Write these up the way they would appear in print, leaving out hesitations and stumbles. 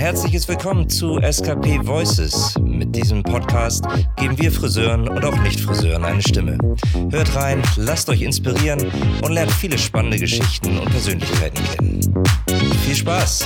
herzliches Willkommen zu SKP Voices. Mit diesem Podcast geben wir Friseuren und auch Nicht-Friseuren eine Stimme. Hört rein, lasst euch inspirieren und lernt viele spannende Geschichten und Persönlichkeiten kennen. Viel Spaß!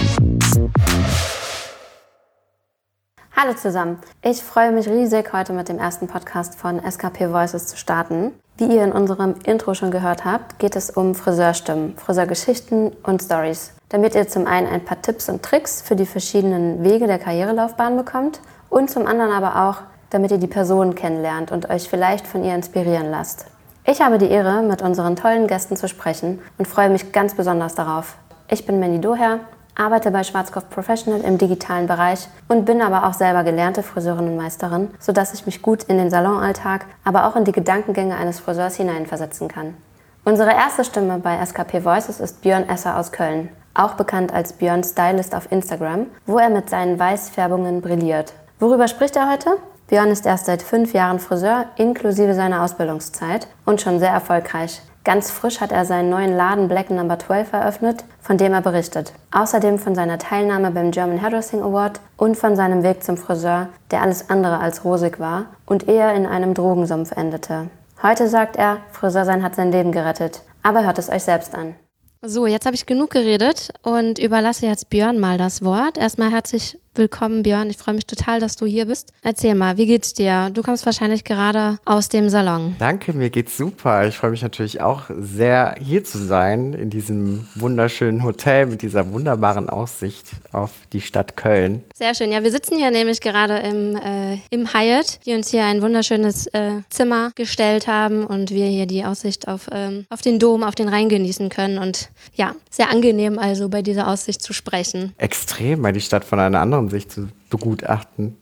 Hallo zusammen, ich freue mich riesig, heute mit dem ersten Podcast von SKP Voices zu starten. Wie ihr in unserem Intro schon gehört habt, geht es um Friseurstimmen, Friseurgeschichten und Stories. Damit ihr zum einen ein paar Tipps und Tricks für die verschiedenen Wege der Karrierelaufbahn bekommt und zum anderen aber auch, damit ihr die Person kennenlernt und euch vielleicht von ihr inspirieren lasst. Ich habe die Ehre, mit unseren tollen Gästen zu sprechen und freue mich ganz besonders darauf. Ich bin Mandy Doher, arbeite bei Schwarzkopf Professional im digitalen Bereich und bin aber auch selber gelernte Friseurin und Meisterin, sodass ich mich gut in den Salonalltag, aber auch in die Gedankengänge eines Friseurs hineinversetzen kann. Unsere erste Stimme bei SKP Voices ist Björn Esser aus Köln, auch bekannt als Björn Stylist auf Instagram, wo er mit seinen Weißfärbungen brilliert. Worüber spricht er heute? Björn ist erst seit 5 Jahren Friseur, inklusive seiner Ausbildungszeit und schon sehr erfolgreich. Ganz frisch hat er seinen neuen Laden Black No. 12 eröffnet, von dem er berichtet. Außerdem von seiner Teilnahme beim German Hairdressing Award und von seinem Weg zum Friseur, der alles andere als rosig war und eher in einem Drogensumpf endete. Heute sagt er, Friseur sein hat sein Leben gerettet. Aber hört es euch selbst an. So, jetzt habe ich genug geredet und überlasse jetzt Björn mal das Wort. Erstmal herzlich willkommen, Björn. Ich freue mich total, dass du hier bist. Erzähl mal, wie geht's dir? Du kommst wahrscheinlich gerade aus dem Salon. Danke, mir geht's super. Ich freue mich natürlich auch sehr, hier zu sein, in diesem wunderschönen Hotel mit dieser wunderbaren Aussicht auf die Stadt Köln. Sehr schön. Ja, wir sitzen hier nämlich gerade im Hyatt, die uns hier ein wunderschönes Zimmer gestellt haben und wir hier die Aussicht auf den Dom, auf den Rhein genießen können. Und ja, sehr angenehm also bei dieser Aussicht zu sprechen. Extrem, mal die Stadt von einer anderen Sicht zu begutachten.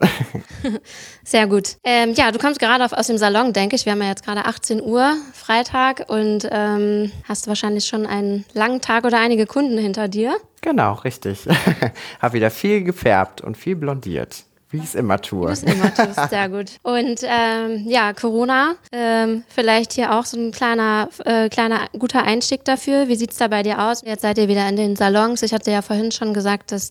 Sehr gut. Ja, du kommst gerade aus dem Salon, denke ich. Wir haben ja jetzt gerade 18 Uhr, Freitag, und hast wahrscheinlich schon einen langen Tag oder einige Kunden hinter dir. Genau, richtig. Hab wieder viel gefärbt und viel blondiert. Wie ich es immer tue. Wie du es immer tust, sehr gut. Und ja, Corona, vielleicht hier auch so ein kleiner guter Einstieg dafür. Wie sieht's da bei dir aus? Jetzt seid ihr wieder in den Salons. Ich hatte ja vorhin schon gesagt, dass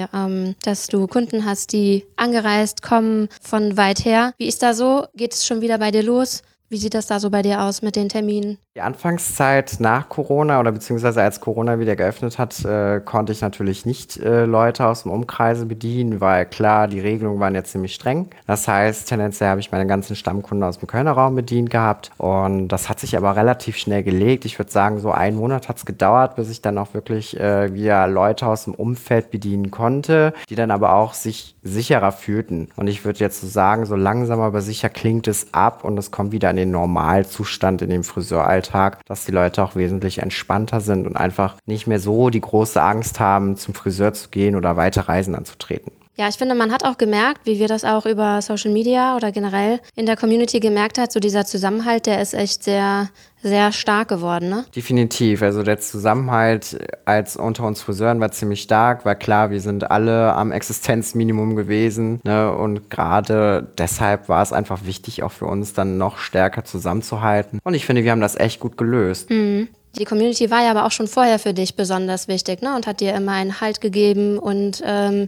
du Kunden hast, die angereist kommen von weit her. Wie ist da so? Geht es schon wieder bei dir los? Wie sieht das da so bei dir aus mit den Terminen? Die Anfangszeit nach Corona oder beziehungsweise als Corona wieder geöffnet hat, konnte ich natürlich nicht Leute aus dem Umkreise bedienen, weil klar, die Regelungen waren jetzt ziemlich streng. Das heißt, tendenziell habe ich meine ganzen Stammkunden aus dem Kölner Raum bedient gehabt und das hat sich aber relativ schnell gelegt. Ich würde sagen, so 1 Monat hat es gedauert, bis ich dann auch wirklich wieder Leute aus dem Umfeld bedienen konnte, die dann aber auch sich sicherer fühlten. Und ich würde jetzt so sagen, so langsam aber sicher klingt es ab und es kommt wieder in den Normalzustand in dem Friseuralltag, dass die Leute auch wesentlich entspannter sind und einfach nicht mehr so die große Angst haben, zum Friseur zu gehen oder weite Reisen anzutreten. Ja, ich finde, man hat auch gemerkt, wie wir das auch über Social Media oder generell in der Community gemerkt hat, so dieser Zusammenhalt, der ist echt sehr, sehr stark geworden, ne? Definitiv. Also der Zusammenhalt als unter uns Friseuren war ziemlich stark, weil klar, wir sind alle am Existenzminimum gewesen, ne? Und gerade deshalb war es einfach wichtig, auch für uns dann noch stärker zusammenzuhalten. Und ich finde, wir haben das echt gut gelöst. Mhm. Die Community war ja aber auch schon vorher für dich besonders wichtig, ne? Und hat dir immer einen Halt gegeben und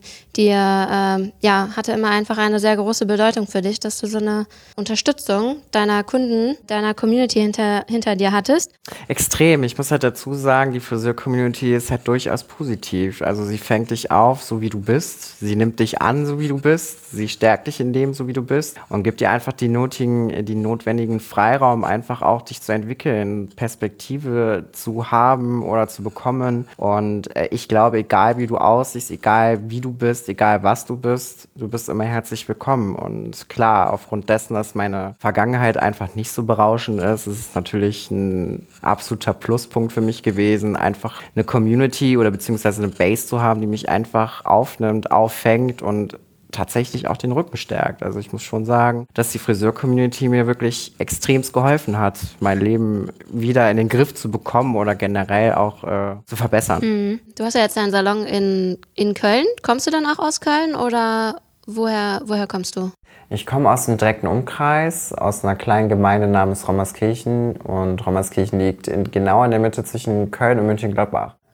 hatte immer einfach eine sehr große Bedeutung für dich, dass du so eine Unterstützung deiner Kunden, deiner Community hinter dir hattest. Extrem. Ich muss halt dazu sagen, die Friseur-Community ist halt durchaus positiv. Also sie fängt dich auf, so wie du bist. Sie nimmt dich an, so wie du bist. Sie stärkt dich in dem, so wie du bist. Und gibt dir einfach die notwendigen Freiraum, einfach auch dich zu entwickeln, Perspektive zu haben oder zu bekommen. Und ich glaube, egal wie du aussiehst, egal wie du bist, egal was du bist immer herzlich willkommen. Und klar, aufgrund dessen, dass meine Vergangenheit einfach nicht so berauschend ist es natürlich ein absoluter Pluspunkt für mich gewesen, einfach eine Community oder beziehungsweise eine Base zu haben, die mich einfach aufnimmt, auffängt und tatsächlich auch den Rücken stärkt. Also ich muss schon sagen, dass die Friseur-Community mir wirklich extremst geholfen hat, mein Leben wieder in den Griff zu bekommen oder generell auch zu verbessern. Mhm. Du hast ja jetzt deinen Salon in Köln. Kommst du dann auch aus Köln oder woher kommst du? Ich komme aus dem direkten Umkreis, aus einer kleinen Gemeinde namens Rommerskirchen. Und Rommerskirchen liegt genau in der Mitte zwischen Köln und Mönchengladbach.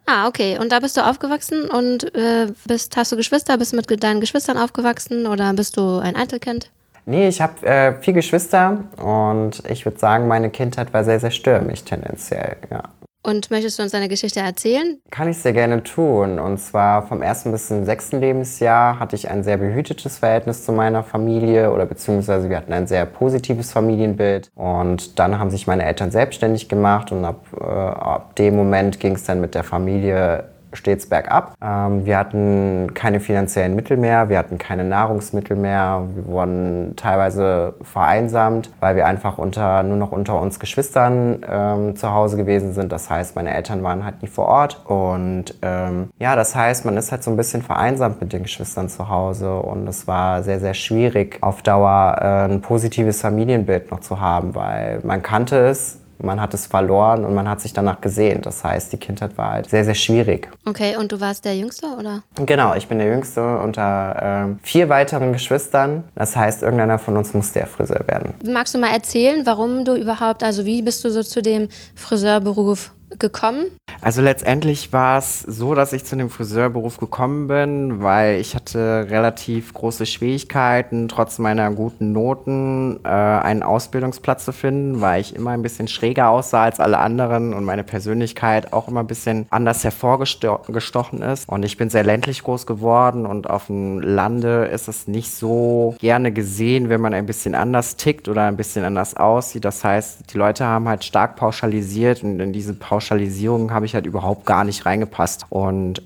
Ah, okay. Und da bist du aufgewachsen und hast du Geschwister? Bist du mit deinen Geschwistern aufgewachsen oder bist du ein Einzelkind? Nee, ich habe 4 Geschwister und ich würde sagen, meine Kindheit war sehr, sehr stürmisch tendenziell, ja. Und möchtest du uns deine Geschichte erzählen? Kann ich sehr gerne tun. Und zwar vom 1. bis zum 6. Lebensjahr hatte ich ein sehr behütetes Verhältnis zu meiner Familie oder beziehungsweise wir hatten ein sehr positives Familienbild. Und dann haben sich meine Eltern selbstständig gemacht und ab dem Moment ging es dann mit der Familie stets bergab. Wir hatten keine finanziellen Mittel mehr, wir hatten keine Nahrungsmittel mehr, wir wurden teilweise vereinsamt, weil wir einfach nur noch unter uns Geschwistern zu Hause gewesen sind. Das heißt, meine Eltern waren halt nie vor Ort und das heißt, man ist halt so ein bisschen vereinsamt mit den Geschwistern zu Hause und es war sehr, sehr schwierig, auf Dauer ein positives Familienbild noch zu haben, weil man kannte es, man hat es verloren und man hat sich danach gesehnt. Das heißt, die Kindheit war halt sehr, sehr schwierig. Okay, und du warst der Jüngste, oder? Genau, ich bin der Jüngste unter 4 weiteren Geschwistern. Das heißt, irgendeiner von uns musste der Friseur werden. Magst du mal erzählen, warum du überhaupt, also wie bist du so zu dem Friseurberuf gekommen? Also letztendlich war es so, dass ich zu dem Friseurberuf gekommen bin, weil ich hatte relativ große Schwierigkeiten, trotz meiner guten Noten einen Ausbildungsplatz zu finden, weil ich immer ein bisschen schräger aussah als alle anderen und meine Persönlichkeit auch immer ein bisschen anders hervorgestochen ist. Und ich bin sehr ländlich groß geworden und auf dem Lande ist es nicht so gerne gesehen, wenn man ein bisschen anders tickt oder ein bisschen anders aussieht. Das heißt, die Leute haben halt stark pauschalisiert und in diese Pauschalisierung habe ich halt überhaupt gar nicht reingepasst. Und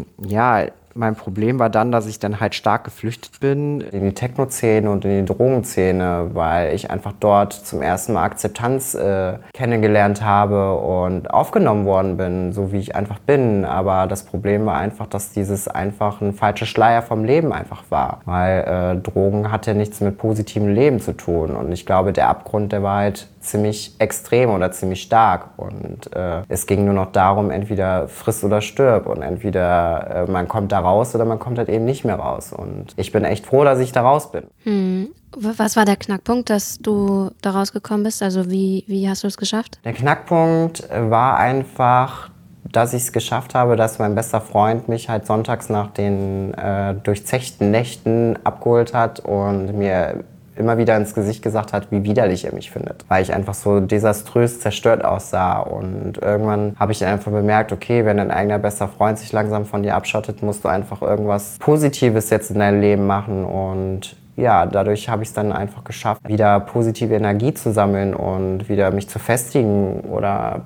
mein Problem war dann, dass ich dann halt stark geflüchtet bin in die Techno-Szene und in die Drogenszene, weil ich einfach dort zum ersten Mal Akzeptanz kennengelernt habe und aufgenommen worden bin, so wie ich einfach bin. Aber das Problem war einfach, dass dieses einfach ein falscher Schleier vom Leben einfach war, weil Drogen hat ja nichts mit positivem Leben zu tun. Und ich glaube, der Abgrund, der war halt ziemlich extrem oder ziemlich stark und es ging nur noch darum, entweder friss oder stirb und entweder man kommt da raus oder man kommt halt eben nicht mehr raus und ich bin echt froh, dass ich da raus bin. Was war der Knackpunkt, dass du da rausgekommen bist? Also wie hast du es geschafft? Der Knackpunkt war einfach, dass ich es geschafft habe, dass mein bester Freund mich halt sonntags nach den durchzechten Nächten abgeholt hat und mir immer wieder ins Gesicht gesagt hat, wie widerlich er mich findet. Weil ich einfach so desaströs zerstört aussah. Und irgendwann habe ich einfach bemerkt, okay, wenn dein eigener bester Freund sich langsam von dir abschottet, musst du einfach irgendwas Positives jetzt in deinem Leben machen. Und ja, dadurch habe ich es dann einfach geschafft, wieder positive Energie zu sammeln und wieder mich zu festigen oder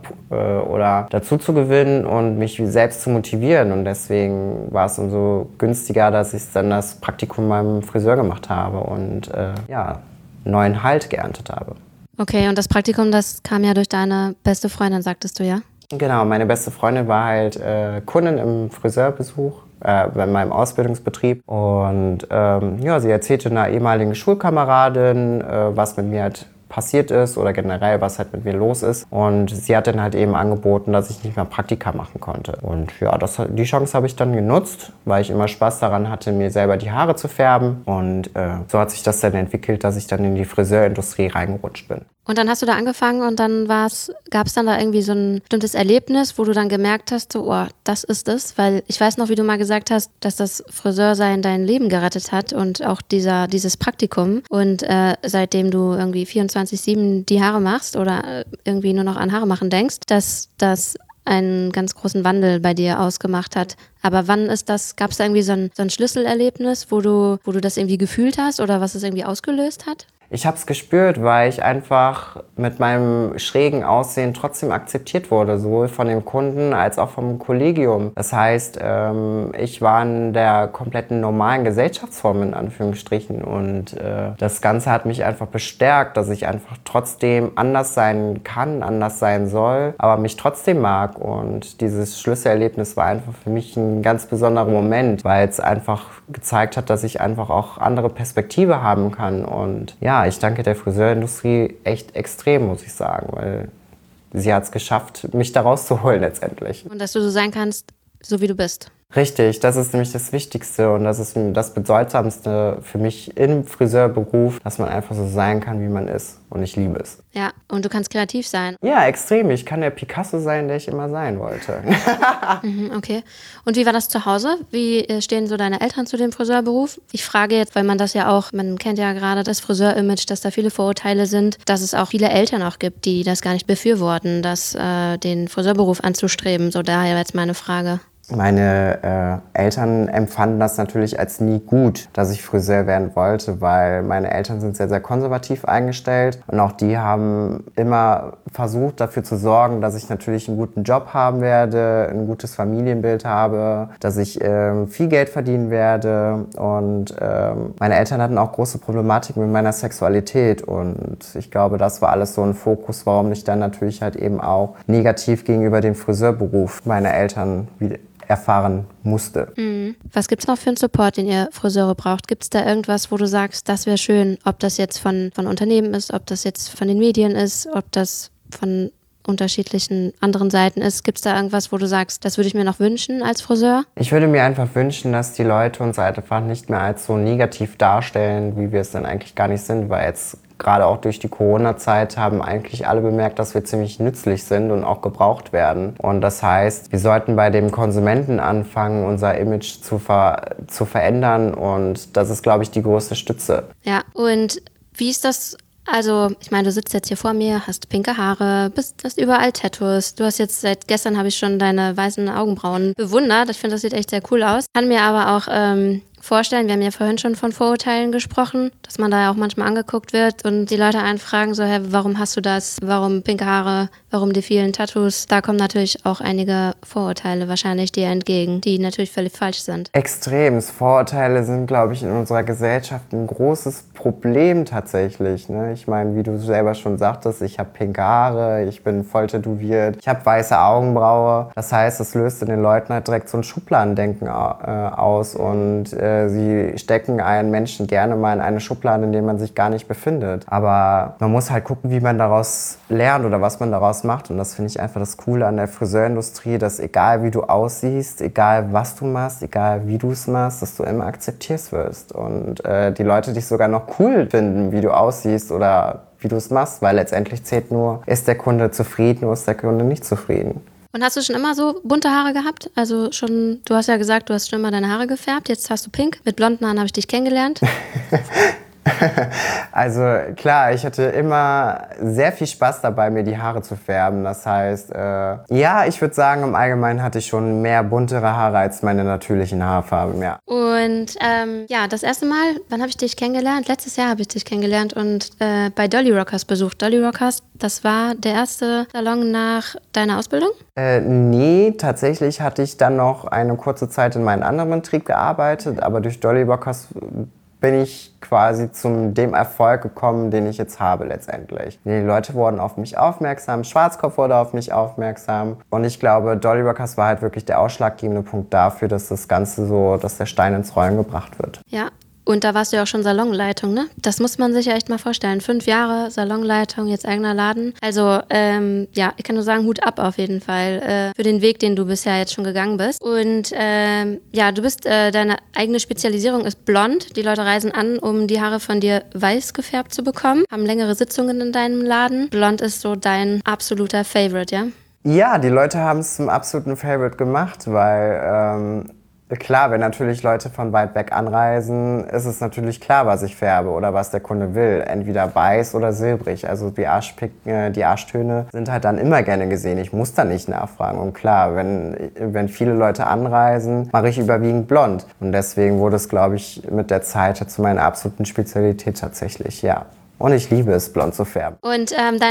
dazu zu gewinnen und mich selbst zu motivieren. Und deswegen war es umso günstiger, dass ich dann das Praktikum beim Friseur gemacht habe und neuen Halt geerntet habe. Okay, und das Praktikum, das kam ja durch deine beste Freundin, sagtest du, ja? Genau, meine beste Freundin war halt Kundin im Friseurbesuch. Bei meinem Ausbildungsbetrieb und sie erzählte einer ehemaligen Schulkameradin, was mit mir halt passiert ist oder generell, was halt mit mir los ist und sie hat dann halt eben angeboten, dass ich nicht mehr Praktika machen konnte und ja, die Chance habe ich dann genutzt, weil ich immer Spaß daran hatte, mir selber die Haare zu färben und so hat sich das dann entwickelt, dass ich dann in die Friseurindustrie reingerutscht bin. Und dann hast du da angefangen und dann gab es dann da irgendwie so ein bestimmtes Erlebnis, wo du dann gemerkt hast, so, oh, das ist es, weil ich weiß noch, wie du mal gesagt hast, dass das Friseursein dein Leben gerettet hat und auch dieses Praktikum und seitdem du irgendwie 24/7 die Haare machst oder irgendwie nur noch an Haare machen denkst, dass das einen ganz großen Wandel bei dir ausgemacht hat. Aber wann ist das, gab es da irgendwie so ein Schlüsselerlebnis, wo du das irgendwie gefühlt hast oder was es irgendwie ausgelöst hat? Ich habe es gespürt, weil ich einfach mit meinem schrägen Aussehen trotzdem akzeptiert wurde, sowohl von den Kunden als auch vom Kollegium. Das heißt, ich war in der kompletten normalen Gesellschaftsform in Anführungsstrichen und das Ganze hat mich einfach bestärkt, dass ich einfach trotzdem anders sein kann, anders sein soll, aber mich trotzdem mag und dieses Schlüsselerlebnis war einfach für mich ein ganz besonderer Moment, weil es einfach gezeigt hat, dass ich einfach auch andere Perspektive haben kann und ja, ich danke der Friseurindustrie echt extrem, muss ich sagen, weil sie hat es geschafft, mich da rauszuholen letztendlich. Und dass du so sein kannst, so wie du bist. Richtig, das ist nämlich das Wichtigste und das ist das Bedeutsamste für mich im Friseurberuf, dass man einfach so sein kann, wie man ist. Und ich liebe es. Ja, und du kannst kreativ sein. Ja, extrem. Ich kann der Picasso sein, der ich immer sein wollte. Okay. Und wie war das zu Hause? Wie stehen so deine Eltern zu dem Friseurberuf? Ich frage jetzt, weil man das ja auch, man kennt ja gerade das Friseur-Image, dass da viele Vorurteile sind, dass es auch viele Eltern auch gibt, die das gar nicht befürworten, den Friseurberuf anzustreben. So daher jetzt meine Frage. Meine Eltern empfanden das natürlich als nie gut, dass ich Friseur werden wollte, weil meine Eltern sind sehr, sehr konservativ eingestellt und auch die haben immer versucht, dafür zu sorgen, dass ich natürlich einen guten Job haben werde, ein gutes Familienbild habe, dass ich viel Geld verdienen werde und meine Eltern hatten auch große Problematik mit meiner Sexualität und ich glaube, das war alles so ein Fokus, warum ich dann natürlich halt eben auch negativ gegenüber dem Friseurberuf meiner Eltern erfahren musste. Was gibt es noch für einen Support, den ihr Friseure braucht? Gibt es da irgendwas, wo du sagst, das wäre schön, ob das jetzt von Unternehmen ist, ob das jetzt von den Medien ist, ob das von unterschiedlichen anderen Seiten ist? Gibt es da irgendwas, wo du sagst, das würde ich mir noch wünschen als Friseur? Ich würde mir einfach wünschen, dass die Leute uns halt einfach nicht mehr als so negativ darstellen, wie wir es dann eigentlich gar nicht sind, weil jetzt gerade auch durch die Corona-Zeit haben eigentlich alle bemerkt, dass wir ziemlich nützlich sind und auch gebraucht werden. Und das heißt, wir sollten bei dem Konsumenten anfangen, unser Image zu verändern und das ist, glaube ich, die größte Stütze. Ja, und wie ist das? Also, ich meine, du sitzt jetzt hier vor mir, hast pinke Haare, hast überall Tattoos. Du hast jetzt seit gestern habe ich schon deine weißen Augenbrauen bewundert. Ich finde, das sieht echt sehr cool aus. Kann mir aber auch vorstellen, wir haben ja vorhin schon von Vorurteilen gesprochen, dass man da ja auch manchmal angeguckt wird und die Leute einen fragen so, hey, warum hast du das? Warum pinke Haare? Warum die vielen Tattoos? Da kommen natürlich auch einige Vorurteile wahrscheinlich dir entgegen, die natürlich völlig falsch sind. Extrem. Vorurteile sind, glaube ich, in unserer Gesellschaft ein großes Problem tatsächlich. Ne? Ich meine, wie du selber schon sagtest, ich habe pinke Haare, ich bin voll tätowiert, ich habe weiße Augenbraue. Das heißt, es löst in den Leuten halt direkt so ein Schubladendenken aus und sie stecken einen Menschen gerne mal in eine Schublade, in der man sich gar nicht befindet. Aber man muss halt gucken, wie man daraus lernt oder was man daraus macht. Und das finde ich einfach das Coole an der Friseurindustrie, dass egal wie du aussiehst, egal was du machst, egal wie du es machst, dass du immer akzeptiert wirst. Und die Leute dich sogar noch cool finden, wie du aussiehst oder wie du es machst. Weil letztendlich zählt nur, ist der Kunde zufrieden oder ist der Kunde nicht zufrieden. Und hast du schon immer so bunte Haare gehabt? Also schon, du hast ja gesagt, du hast schon immer deine Haare gefärbt. Jetzt hast du pink. Mit blonden Haaren habe ich dich kennengelernt. Also klar, ich hatte immer sehr viel Spaß dabei, mir die Haare zu färben. Das heißt, ja, ich würde sagen, im Allgemeinen hatte ich schon mehr buntere Haare als meine natürlichen Haarfarben, ja. Und ja, das erste Mal, wann habe ich dich kennengelernt? Letztes Jahr habe ich dich kennengelernt und bei Dolly Rockers besucht. Dolly Rockers, das war der erste Salon nach deiner Ausbildung? Nee, tatsächlich hatte ich dann noch eine kurze Zeit in meinem anderen Betrieb gearbeitet, aber durch Dolly Rockers bin ich quasi zu dem Erfolg gekommen, den ich jetzt habe letztendlich. Die Leute wurden auf mich aufmerksam, Schwarzkopf wurde auf mich aufmerksam und ich glaube, Dolly Rockers war halt wirklich der ausschlaggebende Punkt dafür, dass das Ganze so, dass der Stein ins Rollen gebracht wird. Ja. Und da warst du ja auch schon Salonleitung, ne? Das muss man sich ja echt mal vorstellen. 5 Jahre Salonleitung, jetzt eigener Laden. Also, ja, ich kann nur sagen, Hut ab auf jeden Fall für den Weg, den du bisher jetzt schon gegangen bist. Und ja, du bist, deine eigene Spezialisierung ist blond. Die Leute reisen an, um die Haare von dir weiß gefärbt zu bekommen. Haben längere Sitzungen in deinem Laden. Blond ist so dein absoluter Favorite, ja? Ja, die Leute haben es zum absoluten Favorite gemacht, weil klar, wenn natürlich Leute von weit weg anreisen, ist es natürlich klar, was ich färbe oder was der Kunde will. Entweder weiß oder silbrig. Also die Arschtöne sind halt dann immer gerne gesehen. Ich muss da nicht nachfragen. Und klar, wenn viele Leute anreisen, mache ich überwiegend blond. Und deswegen wurde es, glaube ich, mit der Zeit zu meiner absoluten Spezialität tatsächlich, ja. Und ich liebe es, blond zu färben. Und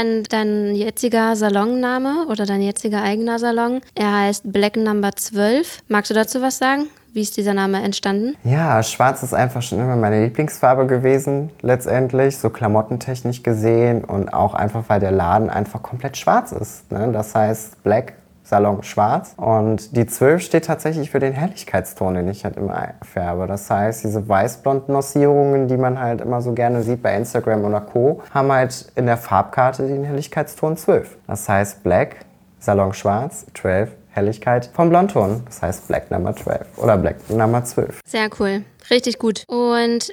dein jetziger Salonname oder dein jetziger eigener Salon, er heißt Black No. 12. Magst du dazu was sagen? Wie ist dieser Name entstanden? Ja, schwarz ist einfach schon immer meine Lieblingsfarbe gewesen, letztendlich, so klamottentechnisch gesehen. Und auch einfach, weil der Laden einfach komplett schwarz ist. Ne? Das heißt Black Salon schwarz. Und die 12 steht tatsächlich für den Helligkeitston, den ich halt immer färbe. Das heißt, diese weiß-blonden Nossierungen, die man halt immer so gerne sieht bei Instagram oder Co., haben halt in der Farbkarte den Helligkeitston 12. Das heißt Black, Salon schwarz, 12, Helligkeit vom Blondton. Das heißt Black Number 12 oder Black Number 12. Sehr cool. Richtig gut. Und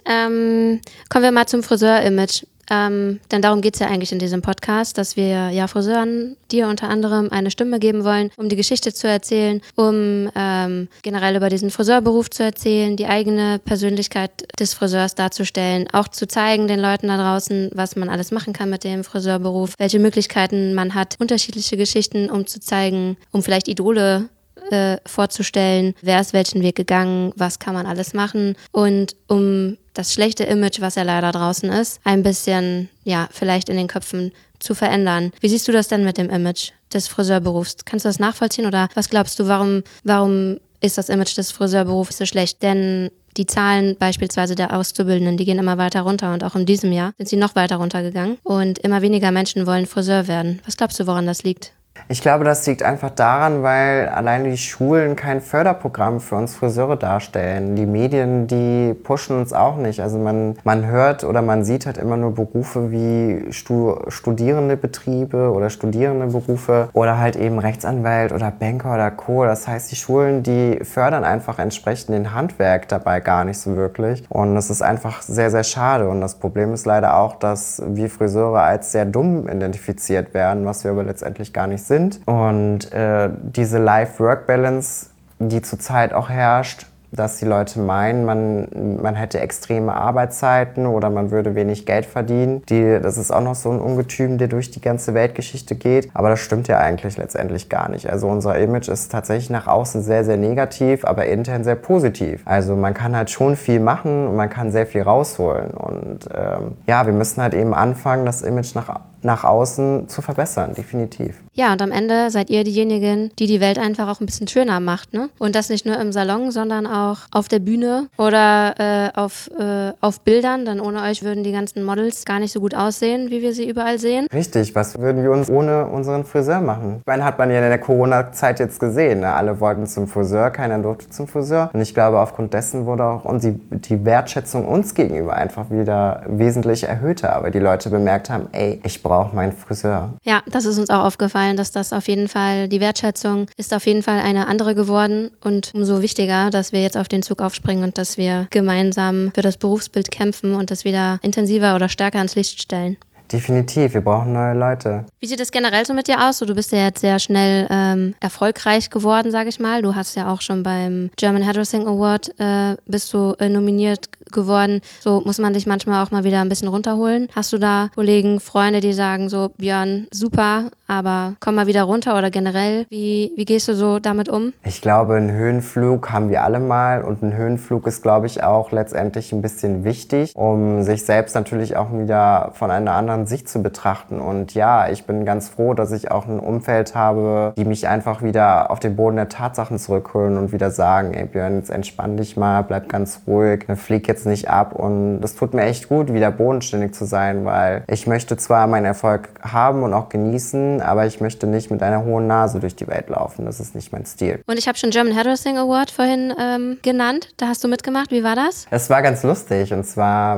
kommen wir mal zum Friseur-Image. Denn darum geht es ja eigentlich in diesem Podcast, dass wir ja Friseuren dir unter anderem eine Stimme geben wollen, um die Geschichte zu erzählen, um generell über diesen Friseurberuf zu erzählen, die eigene Persönlichkeit des Friseurs darzustellen, auch zu zeigen den Leuten da draußen, was man alles machen kann mit dem Friseurberuf, welche Möglichkeiten man hat, unterschiedliche Geschichten, um zu zeigen, um vielleicht Idole vorzustellen, wer ist welchen Weg gegangen, was kann man alles machen und um das schlechte Image, was ja leider draußen ist, ein bisschen, ja, vielleicht in den Köpfen zu verändern. Wie siehst du das denn mit dem Image des Friseurberufs? Kannst du das nachvollziehen oder was glaubst du, warum ist das Image des Friseurberufs so schlecht? Denn die Zahlen beispielsweise der Auszubildenden, die gehen immer weiter runter und auch in diesem Jahr sind sie noch weiter runtergegangen und immer weniger Menschen wollen Friseur werden. Was glaubst du, woran das liegt? Ich glaube, das liegt einfach daran, weil alleine die Schulen kein Förderprogramm für uns Friseure darstellen. Die Medien, die pushen uns auch nicht. Also man hört oder man sieht halt immer nur Berufe wie studierende Betriebe oder studierende Berufe oder halt eben Rechtsanwalt oder Banker oder Co. Das heißt, die Schulen, die fördern einfach entsprechend den Handwerk dabei gar nicht so wirklich. Und das ist einfach sehr, sehr schade. Und das Problem ist leider auch, dass wir Friseure als sehr dumm identifiziert werden, was wir aber letztendlich gar nicht sind. Und diese Life-Work-Balance, die zurzeit auch herrscht, dass die Leute meinen, man hätte extreme Arbeitszeiten oder man würde wenig Geld verdienen. Das ist auch noch so ein Ungetüm, der durch die ganze Weltgeschichte geht. Aber das stimmt ja eigentlich letztendlich gar nicht. Also unser Image ist tatsächlich nach außen sehr, sehr negativ, aber intern sehr positiv. Also man kann halt schon viel machen und man kann sehr viel rausholen. Und ja, wir müssen halt eben anfangen, das Image nach außen zu verbessern, definitiv. Ja, und am Ende seid ihr diejenigen, die die Welt einfach auch ein bisschen schöner macht, ne? Und das nicht nur im Salon, sondern auch auf der Bühne oder auf Bildern. Denn ohne euch würden die ganzen Models gar nicht so gut aussehen, wie wir sie überall sehen. Richtig, was würden wir uns ohne unseren Friseur machen? Ich meine, hat man ja in der Corona-Zeit jetzt gesehen, ne? Alle wollten zum Friseur, keiner durfte zum Friseur. Und ich glaube, aufgrund dessen wurde auch die Wertschätzung uns gegenüber einfach wieder wesentlich erhöhter. Aber die Leute bemerkt haben, ey, ich brauche meinen Friseur. Ja, das ist uns auch aufgefallen, dass das auf jeden Fall, die Wertschätzung ist auf jeden Fall eine andere geworden und umso wichtiger, dass wir jetzt auf den Zug aufspringen und dass wir gemeinsam für das Berufsbild kämpfen und das wieder intensiver oder stärker ans Licht stellen. Definitiv, wir brauchen neue Leute. Wie sieht es generell so mit dir aus? So, du bist ja jetzt sehr schnell erfolgreich geworden, sage ich mal. Du hast ja auch schon beim German Hairdressing Award bist du nominiert geworden. So muss man dich manchmal auch mal wieder ein bisschen runterholen. Hast du da Kollegen, Freunde, die sagen so, Björn, super, aber komm mal wieder runter oder generell, wie gehst du so damit um? Ich glaube, einen Höhenflug haben wir alle mal und ein Höhenflug ist, glaube ich, auch letztendlich ein bisschen wichtig, um sich selbst natürlich auch wieder von einer anderen Sicht zu betrachten. Und ja, ich bin ganz froh, dass ich auch ein Umfeld habe, die mich einfach wieder auf den Boden der Tatsachen zurückholen und wieder sagen, ey Björn, jetzt entspann dich mal, bleib ganz ruhig, flieg jetzt nicht ab. Und das tut mir echt gut, wieder bodenständig zu sein, weil ich möchte zwar meinen Erfolg haben und auch genießen, aber ich möchte nicht mit einer hohen Nase durch die Welt laufen. Das ist nicht mein Stil. Und ich habe schon German Hairdressing Award vorhin genannt. Da hast du mitgemacht. Wie war das? Es war ganz lustig. Und zwar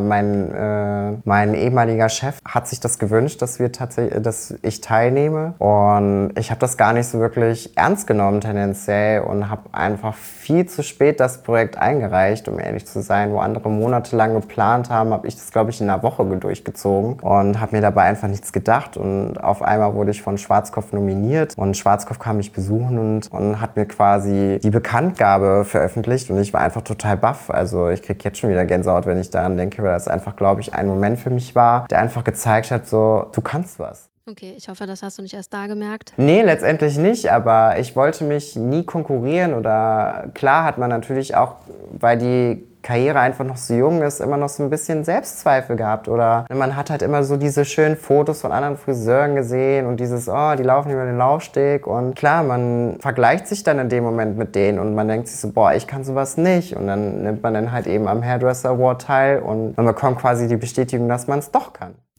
mein ehemaliger Chef hat sich das gewünscht, dass ich teilnehme. Und ich habe das gar nicht so wirklich ernst genommen tendenziell und habe einfach viel zu spät das Projekt eingereicht, um ehrlich zu sein. Wo andere monatelang geplant haben, habe ich das, glaube ich, in einer Woche durchgezogen und habe mir dabei einfach nichts gedacht. Und auf einmal wurde ich von Schwarzkopf nominiert und Schwarzkopf kam mich besuchen und hat mir quasi die Bekanntgabe veröffentlicht und ich war einfach total baff. Also ich kriege jetzt schon wieder Gänsehaut, wenn ich daran denke, weil das einfach, glaube ich, ein Moment für mich war, der einfach gezeigt hat, so, du kannst was. Okay, ich hoffe, das hast du nicht erst da gemerkt. Nee, letztendlich nicht, aber ich wollte mich nie konkurrieren oder klar hat man natürlich auch, weil die Karriere einfach noch so jung ist, immer noch so ein bisschen Selbstzweifel gehabt oder man hat halt immer so diese schönen Fotos von anderen Friseuren gesehen und dieses, oh, die laufen über den Laufsteg und klar, man vergleicht sich dann in dem Moment mit denen und man denkt sich so, boah, ich kann sowas nicht und dann nimmt man dann halt eben am Hairdresser Award teil und man bekommt quasi die Bestätigung, dass man es doch kann.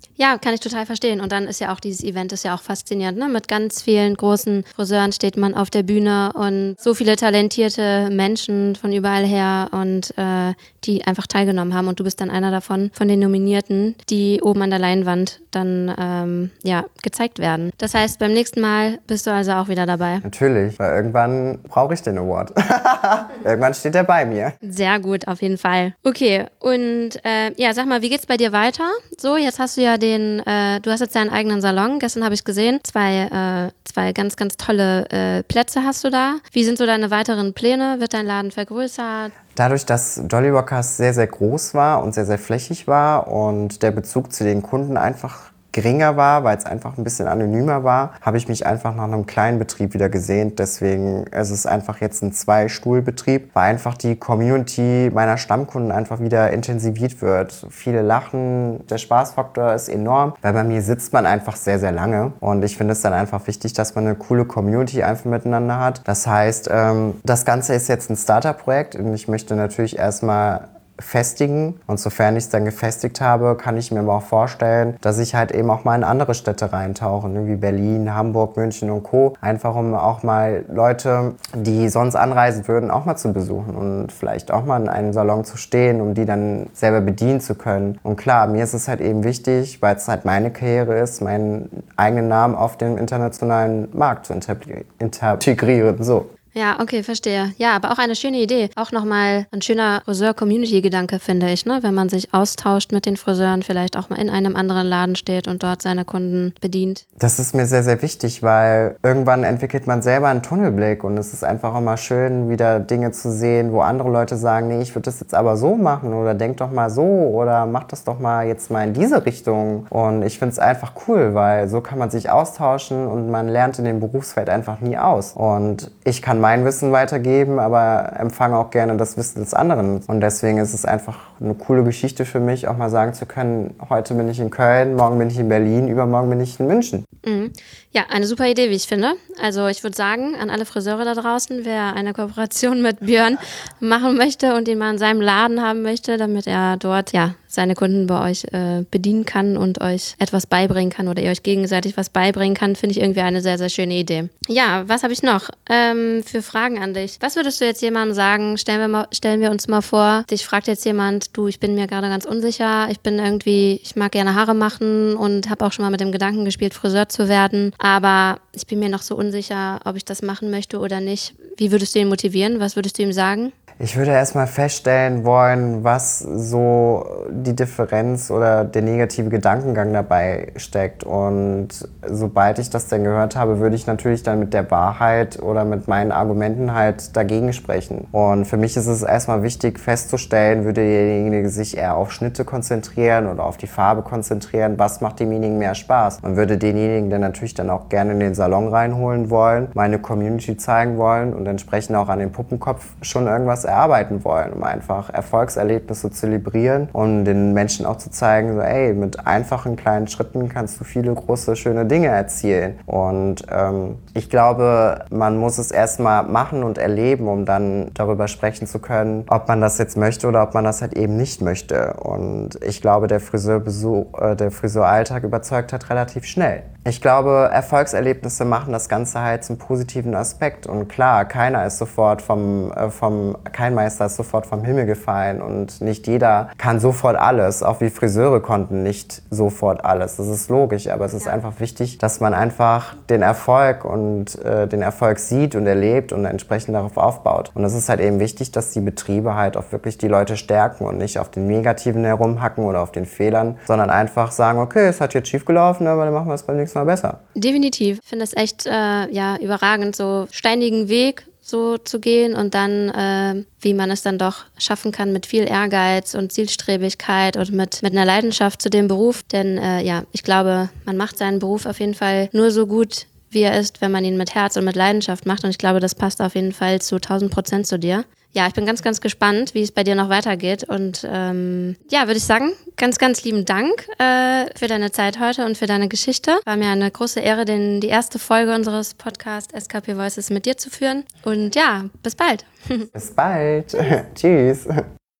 Ja, kann ich total verstehen. Und dann ist ja auch dieses Event ist ja auch faszinierend, ne? Mit ganz vielen großen Friseuren steht man auf der Bühne und so viele talentierte Menschen von überall her und die einfach teilgenommen haben. Und du bist dann einer davon, von den Nominierten, die oben an der Leinwand dann gezeigt werden. Das heißt, beim nächsten Mal bist du also auch wieder dabei. Natürlich, weil irgendwann brauche ich den Award. Irgendwann steht er bei mir. Sehr gut, auf jeden Fall. Okay, und sag mal, wie geht's bei dir weiter? So, jetzt hast du ja du hast jetzt deinen eigenen Salon. Gestern habe ich gesehen, zwei ganz, ganz tolle Plätze hast du da. Wie sind so deine weiteren Pläne? Wird dein Laden vergrößert? Dadurch, dass Jolly Rockers sehr, sehr groß war und sehr, sehr flächig war und der Bezug zu den Kunden einfach geringer war, weil es einfach ein bisschen anonymer war, habe ich mich einfach nach einem kleinen Betrieb wieder gesehnt. Deswegen ist es einfach jetzt ein 2-Stuhl-Betrieb, weil einfach die Community meiner Stammkunden einfach wieder intensiviert wird. Viele lachen, der Spaßfaktor ist enorm, weil bei mir sitzt man einfach sehr, sehr lange. Und ich finde es dann einfach wichtig, dass man eine coole Community einfach miteinander hat. Das heißt, das Ganze ist jetzt ein Starter-Projekt und ich möchte natürlich erstmal festigen. Und sofern ich es dann gefestigt habe, kann ich mir aber auch vorstellen, dass ich halt eben auch mal in andere Städte reintauche, ne, wie Berlin, Hamburg, München und Co. Einfach um auch mal Leute, die sonst anreisen würden, auch mal zu besuchen und vielleicht auch mal in einem Salon zu stehen, um die dann selber bedienen zu können. Und klar, mir ist es halt eben wichtig, weil es halt meine Karriere ist, meinen eigenen Namen auf dem internationalen Markt zu integrieren. So. Ja, okay, verstehe. Ja, aber auch eine schöne Idee. Auch nochmal ein schöner Friseur-Community-Gedanke, finde ich, ne? Wenn man sich austauscht mit den Friseuren, vielleicht auch mal in einem anderen Laden steht und dort seine Kunden bedient. Das ist mir sehr, sehr wichtig, weil irgendwann entwickelt man selber einen Tunnelblick und es ist einfach immer schön, wieder Dinge zu sehen, wo andere Leute sagen, nee, ich würde das jetzt aber so machen oder denk doch mal so oder mach das doch mal jetzt mal in diese Richtung. Und ich finde es einfach cool, weil so kann man sich austauschen und man lernt in dem Berufsfeld einfach nie aus. Und ich kann mein Wissen weitergeben, aber empfange auch gerne das Wissen des anderen. Und deswegen ist es einfach eine coole Geschichte für mich, auch mal sagen zu können, heute bin ich in Köln, morgen bin ich in Berlin, übermorgen bin ich in München. Mhm. Ja, eine super Idee, wie ich finde. Also ich würde sagen, an alle Friseure da draußen, wer eine Kooperation mit Björn machen möchte und ihn mal in seinem Laden haben möchte, damit er dort seine Kunden bei euch bedienen kann und euch etwas beibringen kann oder ihr euch gegenseitig was beibringen kann, finde ich irgendwie eine sehr, sehr schöne Idee. Ja, was habe ich noch für Fragen an dich? Was würdest du jetzt jemandem sagen? Stellen wir uns mal vor, dich fragt jetzt jemand, du, ich bin mir gerade ganz unsicher, ich mag gerne Haare machen und habe auch schon mal mit dem Gedanken gespielt, Friseur zu werden, aber ich bin mir noch so unsicher, ob ich das machen möchte oder nicht. Wie würdest du ihn motivieren? Was würdest du ihm sagen? Ich würde erstmal feststellen wollen, was so die Differenz oder der negative Gedankengang dabei steckt. Und sobald ich das dann gehört habe, würde ich natürlich dann mit der Wahrheit oder mit meinen Argumenten halt dagegen sprechen. Und für mich ist es erstmal wichtig festzustellen, würde derjenige sich eher auf Schnitte konzentrieren oder auf die Farbe konzentrieren, was macht demjenigen mehr Spaß. Man würde denjenigen dann natürlich dann auch gerne in den Salon reinholen wollen, meine Community zeigen wollen und entsprechend auch an den Puppenkopf schon irgendwas erarbeiten wollen, um einfach Erfolgserlebnisse zu zelebrieren und den Menschen auch zu zeigen, so, ey, mit einfachen kleinen Schritten kannst du viele große, schöne Dinge erzielen. Und ich glaube, man muss es erstmal machen und erleben, um dann darüber sprechen zu können, ob man das jetzt möchte oder ob man das halt eben nicht möchte. Und ich glaube, der Friseuralltag überzeugt halt relativ schnell. Ich glaube, Erfolgserlebnisse machen das Ganze halt zum positiven Aspekt. Und klar, kein Meister ist sofort vom Himmel gefallen und nicht jeder kann sofort alles. Auch wir Friseure konnten nicht sofort alles. Das ist logisch, aber es ist einfach wichtig, dass man einfach den Erfolg sieht und erlebt und entsprechend darauf aufbaut. Und es ist halt eben wichtig, dass die Betriebe halt auch wirklich die Leute stärken und nicht auf den Negativen herumhacken oder auf den Fehlern, sondern einfach sagen, okay, es hat jetzt schief gelaufen, aber dann machen wir es beim nächsten Mal besser. Definitiv. Ich finde es echt überragend, so steinigen Weg so zu gehen und dann, wie man es dann doch schaffen kann mit viel Ehrgeiz und Zielstrebigkeit und mit einer Leidenschaft zu dem Beruf. Denn ich glaube, man macht seinen Beruf auf jeden Fall nur so gut, wie er ist, wenn man ihn mit Herz und mit Leidenschaft macht. Und ich glaube, das passt auf jeden Fall zu 1000% zu dir. Ja, ich bin ganz, ganz gespannt, wie es bei dir noch weitergeht. Und würde ich sagen, ganz, ganz lieben Dank für deine Zeit heute und für deine Geschichte. War mir eine große Ehre, die erste Folge unseres Podcasts SKP Voices mit dir zu führen. Und ja, bis bald. Bis bald. Tschüss.